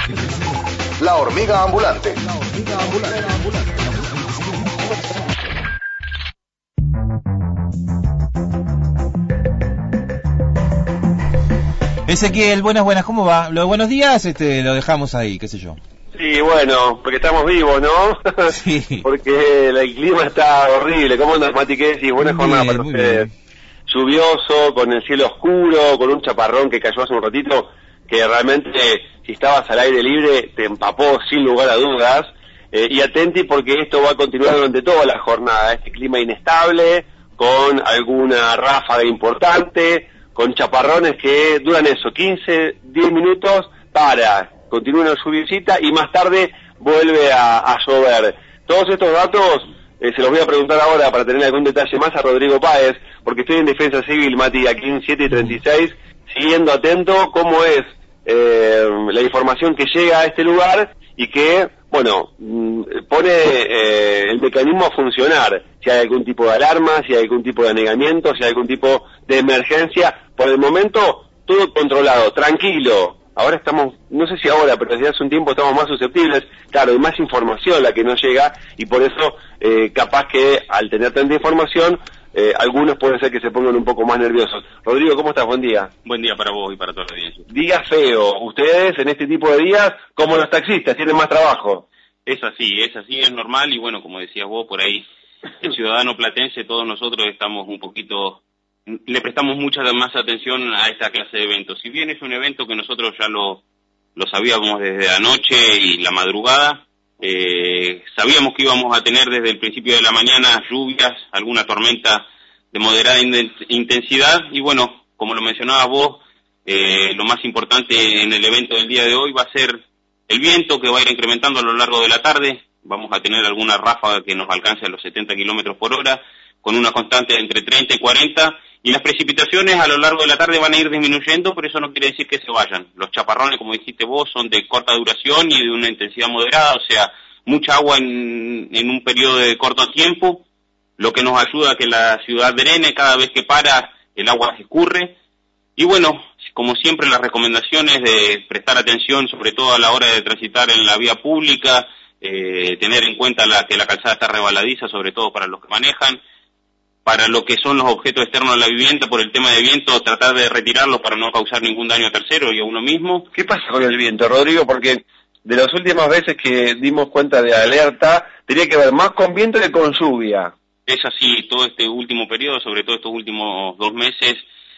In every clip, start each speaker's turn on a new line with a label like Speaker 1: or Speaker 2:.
Speaker 1: La hormiga ambulante.
Speaker 2: Ezequiel, buenas, ¿cómo va? Lo de buenos días, lo dejamos ahí, qué sé yo.
Speaker 3: Sí, bueno, porque estamos vivos, ¿no?
Speaker 2: Sí.
Speaker 3: Porque el clima está horrible. ¿Cómo andas, Mati? ¿Qué decís? Buena jornada para ustedes. Lluvioso, con el cielo oscuro, con un chaparrón que cayó hace un ratito, que realmente, si estabas al aire libre, te empapó sin lugar a dudas. Y atenti porque esto va a continuar durante toda la jornada. Este clima inestable, con alguna ráfaga importante, con chaparrones que duran eso, 15, 10 minutos, continúa una lluviecita y más tarde vuelve a llover. Todos estos datos se los voy a preguntar ahora para tener algún detalle más a Rodrigo Páez, porque estoy en Defensa Civil, Mati, aquí en 7:36, siguiendo atento cómo es la información que llega a este lugar y que, bueno, pone el mecanismo a funcionar, si hay algún tipo de alarma, si hay algún tipo de anegamiento, si hay algún tipo de emergencia. Por el momento, todo controlado, tranquilo. Ahora estamos, no sé si ahora, pero desde hace un tiempo estamos más susceptibles, claro, hay más información la que nos llega, y por eso, capaz que al tener tanta información, algunos pueden ser que se pongan un poco más nerviosos. Rodrigo, ¿cómo estás? Buen día.
Speaker 4: Buen día para vos y para toda la audiencia.
Speaker 3: Día feo. Ustedes en este tipo de días, como los taxistas, tienen más trabajo.
Speaker 4: Es así, es normal, y bueno, como decías vos, por ahí, el ciudadano platense, todos nosotros estamos un poquito, le prestamos mucha más atención a esta clase de eventos. Si bien es un evento que nosotros ya lo sabíamos desde anoche y la madrugada, sabíamos que íbamos a tener desde el principio de la mañana lluvias, alguna tormenta de moderada intensidad, y bueno, como lo mencionabas vos, lo más importante en el evento del día de hoy va a ser el viento, que va a ir incrementando a lo largo de la tarde. Vamos a tener alguna ráfaga que nos alcance a los 70 kilómetros por hora, con una constante de entre 30 y 40, y las precipitaciones a lo largo de la tarde van a ir disminuyendo, pero eso no quiere decir que se vayan. Los chaparrones, como dijiste vos, son de corta duración y de una intensidad moderada, o sea, mucha agua en un periodo de corto tiempo, lo que nos ayuda a que la ciudad drene. Cada vez que para, el agua se escurre. Y bueno, como siempre, las recomendaciones de prestar atención, sobre todo a la hora de transitar en la vía pública, tener en cuenta que la calzada está rebaladiza, sobre todo para los que manejan. Para lo que son los objetos externos de la vivienda, por el tema de viento, tratar de retirarlos para no causar ningún daño a tercero y a uno mismo.
Speaker 3: ¿Qué pasa con el viento, Rodrigo? Porque de las últimas veces que dimos cuenta de alerta, tenía que ver más con viento que con lluvia.
Speaker 4: Es así, todo este último periodo, sobre todo estos últimos 2 meses,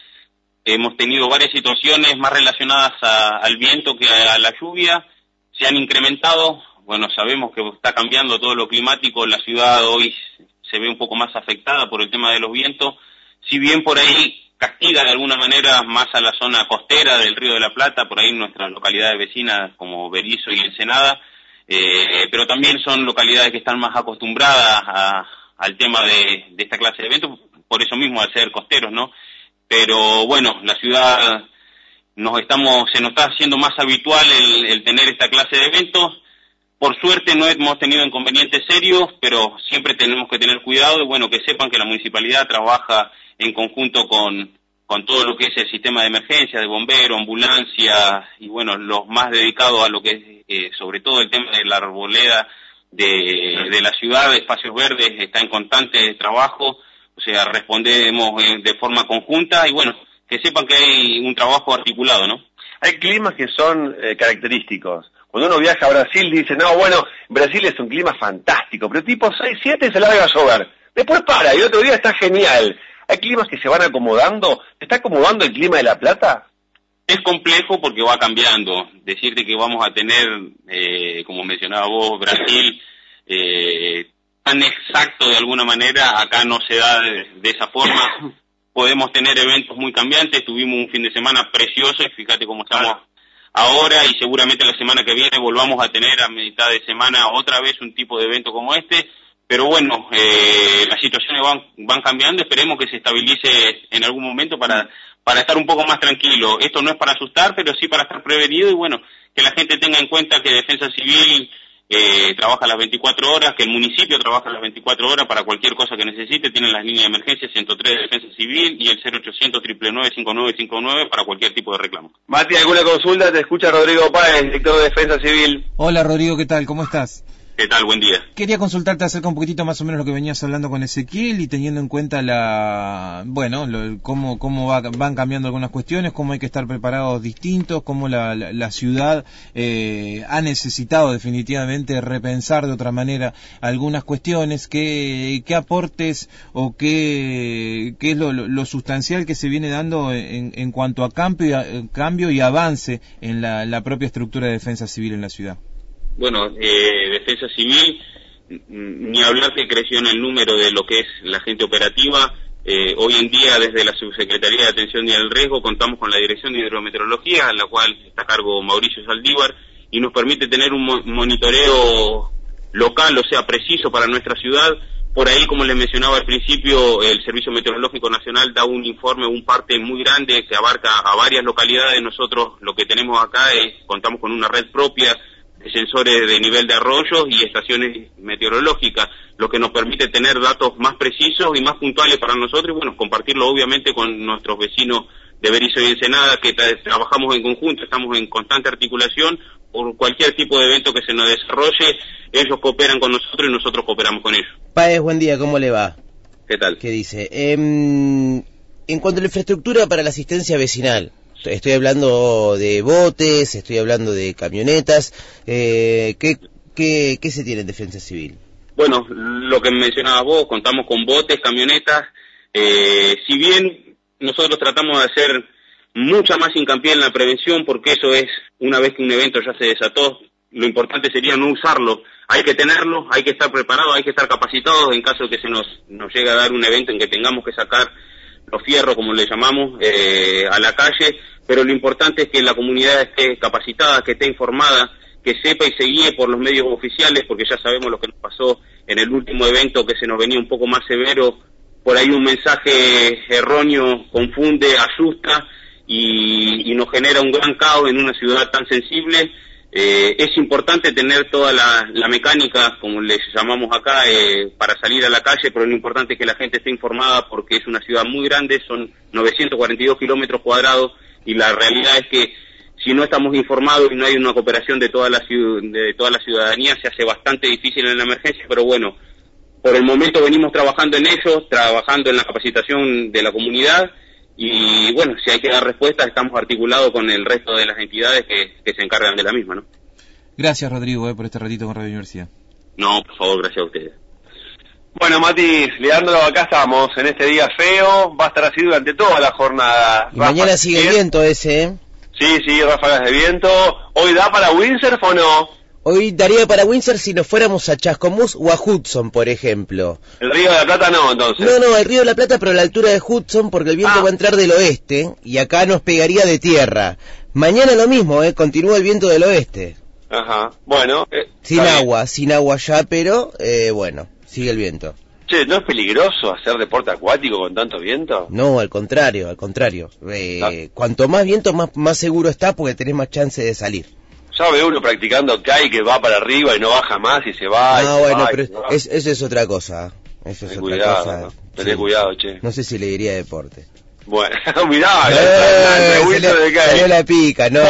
Speaker 4: hemos tenido varias situaciones más relacionadas al viento que a la lluvia. Se han incrementado, bueno, sabemos que está cambiando todo lo climático, la ciudad hoy se ve un poco más afectada por el tema de los vientos, si bien por ahí castiga de alguna manera más a la zona costera del Río de la Plata, por ahí nuestras localidades vecinas como Berisso y Ensenada, pero también son localidades que están más acostumbradas al tema de esta clase de eventos, por eso mismo al ser costeros, ¿no? Pero bueno, la ciudad se nos está haciendo más habitual el tener esta clase de eventos. Por suerte no hemos tenido inconvenientes serios, pero siempre tenemos que tener cuidado, y bueno, que sepan que la municipalidad trabaja en conjunto con todo lo que es el sistema de emergencia, de bomberos, ambulancia, y bueno, los más dedicados a lo que es sobre todo el tema de la arboleda de la ciudad, de espacios verdes, está en constante trabajo, o sea, respondemos de forma conjunta, y bueno, que sepan que hay un trabajo articulado, ¿no?
Speaker 3: Hay climas que son característicos. Cuando uno viaja a Brasil dice, no, bueno, Brasil es un clima fantástico, pero tipo 6, 7 se larga a llover. Después para, y otro día está genial. Hay climas que se van acomodando. ¿Se está acomodando el clima de La Plata?
Speaker 4: Es complejo porque va cambiando. Decirte que vamos a tener, como mencionaba vos, Brasil, tan exacto de alguna manera, acá no se da de esa forma. Podemos tener eventos muy cambiantes. Tuvimos un fin de semana precioso y fíjate cómo estamos ahora, y seguramente la semana que viene volvamos a tener a mitad de semana otra vez un tipo de evento como este, pero bueno, las situaciones van cambiando. Esperemos que se estabilice en algún momento para estar un poco más tranquilo. Esto no es para asustar, pero sí para estar prevenido, y bueno, que la gente tenga en cuenta que Defensa Civil trabaja las 24 horas, que el municipio trabaja las 24 horas para cualquier cosa que necesite. Tienen las líneas de emergencia 103 de Defensa Civil y el 0800 999 5959 para cualquier tipo de reclamo.
Speaker 3: Mati, ¿alguna consulta? Te escucha Rodrigo Páez, director de Defensa Civil.
Speaker 2: Hola Rodrigo, ¿qué tal? ¿Cómo estás?
Speaker 4: ¿Qué tal? Buen día.
Speaker 2: Quería consultarte acerca un poquitito más o menos lo que venías hablando con Ezequiel y teniendo en cuenta cómo van cambiando algunas cuestiones, cómo hay que estar preparados distintos, cómo la ciudad ha necesitado definitivamente repensar de otra manera algunas cuestiones, qué aportes o qué es lo sustancial que se viene dando en cuanto a cambio y avance en la propia estructura de defensa civil en la ciudad.
Speaker 4: Bueno, Defensa Civil, ni hablar que creció en el número de lo que es la gente operativa. Hoy en día, desde la Subsecretaría de Atención y al Riesgo, contamos con la Dirección de Hidrometeorología, en la cual está a cargo Mauricio Saldívar, y nos permite tener un monitoreo local, o sea, preciso para nuestra ciudad. Por ahí, como les mencionaba al principio, el Servicio Meteorológico Nacional da un informe, un parte muy grande que abarca a varias localidades. Nosotros lo que tenemos acá contamos con una red propia de sensores de nivel de arroyos y estaciones meteorológicas, lo que nos permite tener datos más precisos y más puntuales para nosotros y bueno, compartirlo obviamente con nuestros vecinos de Berisso y Ensenada, que trabajamos en conjunto, estamos en constante articulación por cualquier tipo de evento que se nos desarrolle. Ellos cooperan con nosotros y nosotros cooperamos con ellos.
Speaker 1: Páez, buen día, ¿cómo le va?
Speaker 4: ¿Qué tal?
Speaker 1: ¿Qué dice? En cuanto a la infraestructura para la asistencia vecinal, estoy hablando de botes, estoy hablando de camionetas, ¿qué se tiene en Defensa Civil?
Speaker 4: Bueno, lo que mencionabas vos, contamos con botes, camionetas, si bien nosotros tratamos de hacer mucha más hincapié en la prevención, porque eso es, una vez que un evento ya se desató, lo importante sería no usarlo, hay que tenerlo, hay que estar preparados, hay que estar capacitados en caso de que se nos llegue a dar un evento en que tengamos que sacar los fierros, como le llamamos, a la calle, pero lo importante es que la comunidad esté capacitada, que esté informada, que sepa y se guíe por los medios oficiales, porque ya sabemos lo que nos pasó en el último evento, que se nos venía un poco más severo, por ahí un mensaje erróneo confunde, asusta y nos genera un gran caos en una ciudad tan sensible. Es importante tener toda la mecánica, como les llamamos acá, para salir a la calle, pero lo importante es que la gente esté informada porque es una ciudad muy grande, son 942 kilómetros cuadrados y la realidad es que si no estamos informados y no hay una cooperación de toda la ciudadanía, se hace bastante difícil en la emergencia, pero bueno, por el momento venimos trabajando en ello, trabajando en la capacitación de la comunidad y bueno, si hay que dar respuestas, estamos articulados con el resto de las entidades que se encargan de la misma, ¿no?
Speaker 2: Gracias, Rodrigo, por este ratito con Radio Universidad.
Speaker 4: No, por favor, gracias a ustedes.
Speaker 3: Bueno, Mati, Leandro, acá estamos en este día feo, va a estar así durante toda la jornada.
Speaker 1: Y mañana sigue el viento ese, ¿eh?
Speaker 3: Sí, ráfagas de viento. ¿Hoy da para windsurf o no?
Speaker 1: Hoy daría para windsurf si nos fuéramos a Chascomús o a Hudson, por ejemplo.
Speaker 3: ¿El Río de la Plata no, entonces?
Speaker 1: No, el Río de la Plata, pero a la altura de Hudson, porque el viento va a entrar del oeste y acá nos pegaría de tierra. Mañana lo mismo, continúa el viento del oeste.
Speaker 3: Ajá, bueno.
Speaker 1: Sin agua ya, pero bueno, sigue el viento.
Speaker 3: Che, ¿no es peligroso hacer deporte acuático con tanto viento?
Speaker 1: No, al contrario. Cuanto más viento, más seguro está porque tenés más chance de salir.
Speaker 3: Ya veo uno practicando kite que va para arriba y no baja más y se va.
Speaker 1: Eso es otra cosa.
Speaker 3: Tené cuidado, che.
Speaker 1: No sé si le diría deporte.
Speaker 3: Bueno, mirá, salió
Speaker 1: la pica, no.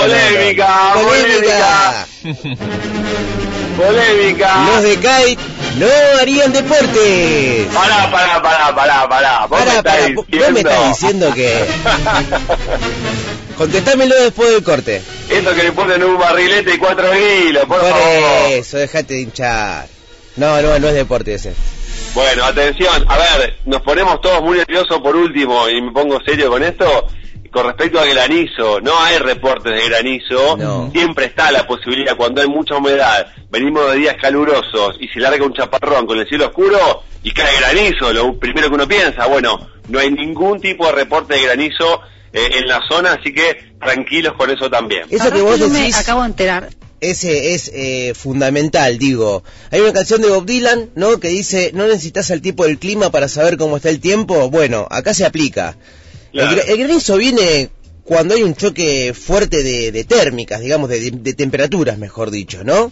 Speaker 3: Polémica.
Speaker 1: Los de kite no harían deporte.
Speaker 3: Pará.
Speaker 1: Vos me estás diciendo que... Contestámelo después del corte.
Speaker 3: Eso que le ponen un barrilete y 4 kilos, por favor.
Speaker 1: Eso, dejate de hinchar. No es deporte ese.
Speaker 3: Bueno, atención, a ver, nos ponemos todos muy nerviosos por último, y me pongo serio con esto, con respecto a granizo. No hay reportes de granizo, Siempre está la posibilidad, cuando hay mucha humedad, venimos de días calurosos y se larga un chaparrón con el cielo oscuro y cae granizo, lo primero que uno piensa. Bueno, no hay ningún tipo de reporte de granizo en la zona, así que tranquilos con eso también.
Speaker 1: Eso que vos decís,
Speaker 5: me acabo de enterar.
Speaker 1: Ese es fundamental, digo. Hay una canción de Bob Dylan, ¿no?, que dice, ¿no necesitas al tipo del clima para saber cómo está el tiempo? Bueno, acá se aplica. Claro. El granizo viene cuando hay un choque fuerte de térmicas, digamos, de temperaturas, mejor dicho, ¿no?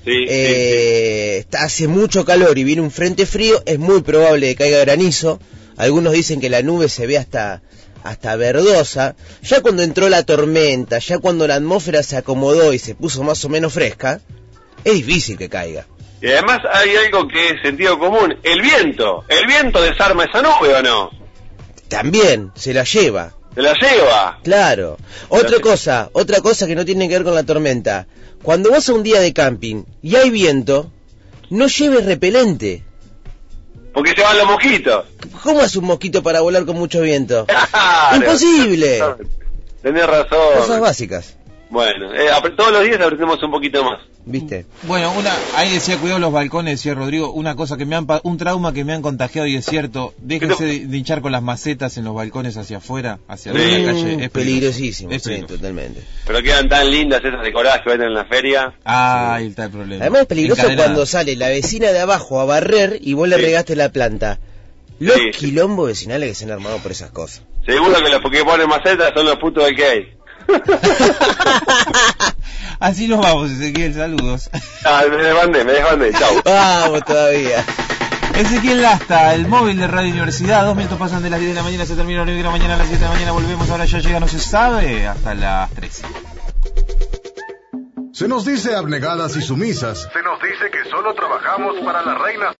Speaker 1: Hace mucho calor y viene un frente frío, es muy probable que caiga granizo. Algunos dicen que la nube se ve hasta verdosa. Ya cuando entró la tormenta, ya cuando la atmósfera se acomodó y se puso más o menos fresca, es difícil que caiga.
Speaker 3: Y además hay algo que es sentido común, el viento desarma esa nube, ¿o no?
Speaker 1: También, se la lleva.
Speaker 3: ¿Se la lleva?
Speaker 1: Claro. Otra cosa que no tiene que ver con la tormenta. Cuando vas a un día de camping y hay viento, no lleves repelente.
Speaker 3: Porque se van los mosquitos.
Speaker 1: ¿Cómo hace un mosquito para volar con mucho viento?
Speaker 3: Claro.
Speaker 1: ¡Imposible!
Speaker 3: Tenés razón.
Speaker 1: Cosas básicas.
Speaker 3: Bueno, todos los días aprendemos un poquito más.
Speaker 1: ¿Viste?
Speaker 2: Bueno, ahí decía, cuidado los balcones, decía Rodrigo, una cosa que un trauma que me han contagiado, y es cierto, déjense de hinchar con las macetas en los balcones hacia afuera, hacia la calle, es
Speaker 1: peligrosísimo,
Speaker 2: es
Speaker 1: sí, totalmente.
Speaker 3: Pero quedan tan lindas esas decoradas que venden en la feria.
Speaker 2: Ahí está el problema.
Speaker 1: Además es peligroso
Speaker 2: Encadenada.
Speaker 1: cuando sale la vecina de abajo a barrer y vos le regaste la planta. Los quilombos vecinales que se han armado por esas cosas.
Speaker 3: Seguro que los que ponen macetas son los putos del gay.
Speaker 2: Así nos vamos, Ezequiel, saludos.
Speaker 3: Me desbandé, chau.
Speaker 1: Vamos todavía.
Speaker 2: Ezequiel Lasta, el móvil de Radio Universidad. 2 minutos pasan de las 10 de la mañana, se termina el horario de la mañana, a las 7 de la mañana volvemos, ahora ya llega, no se sabe, hasta las 13.
Speaker 5: Se nos dice abnegadas y sumisas. Se nos dice que solo trabajamos para las reinas.